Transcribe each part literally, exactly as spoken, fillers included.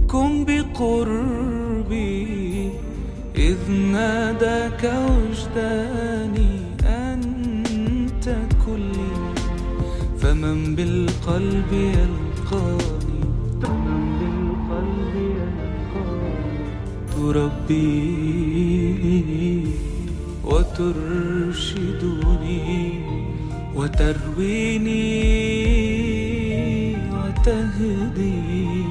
كن بقربي إذ ناداك وجداني أنت كلي، فمن بالقلب يلقاني تربيني وترشدني وترويني وتهديني.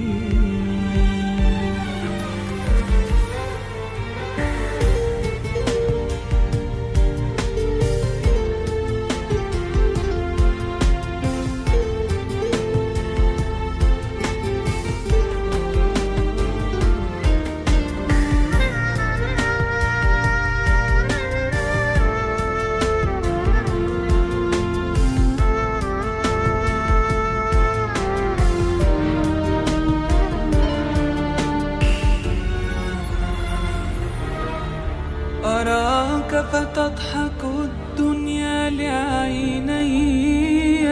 أراك فتضحك الدنيا لعيني،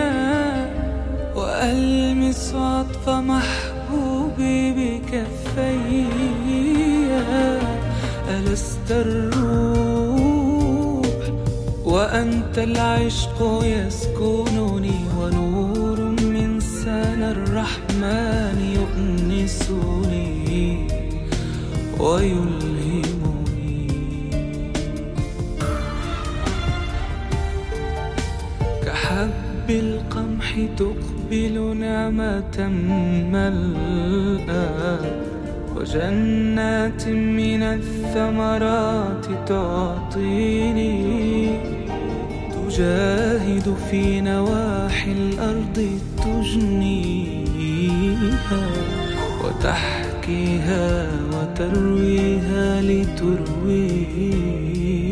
وألمس عطف محبوبي بكفي. ألست الروح وأنت العشق يسكنني، ونور من سنى الرحمن يؤنسني ويلهمني. كحب القمح تقبل نعمة ملأى، وجنات من الثمرات تعطيني. تجاهد في نواحي الأرض تجنيها، وتحكيها وترويها لترويني.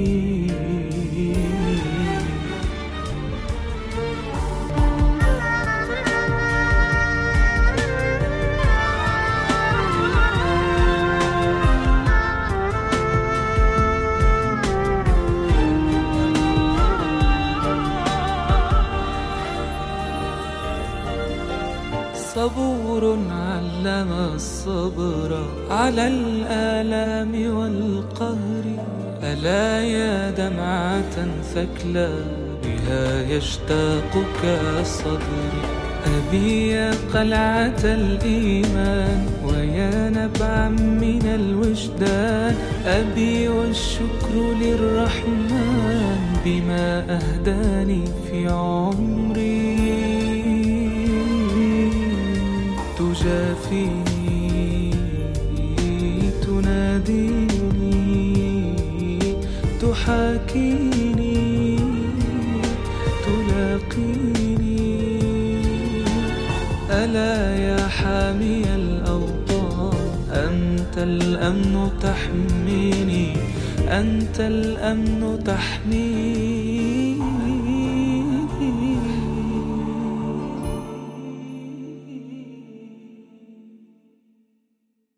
صبور علم الصبر على الآلام والقهر. ألا يا دمعة ثكلى بها يشتاقك صدري. أبي يا قلعة الإيمان ويا نبعا من الوجدان. أبي والشكر للرحمن بما أهداني في عمري. تجافيني تناديني تحاكيني تلاقيني. ألا يا حامي الأوطان أنت الأمن تحميني، أنت الأمن تحميني.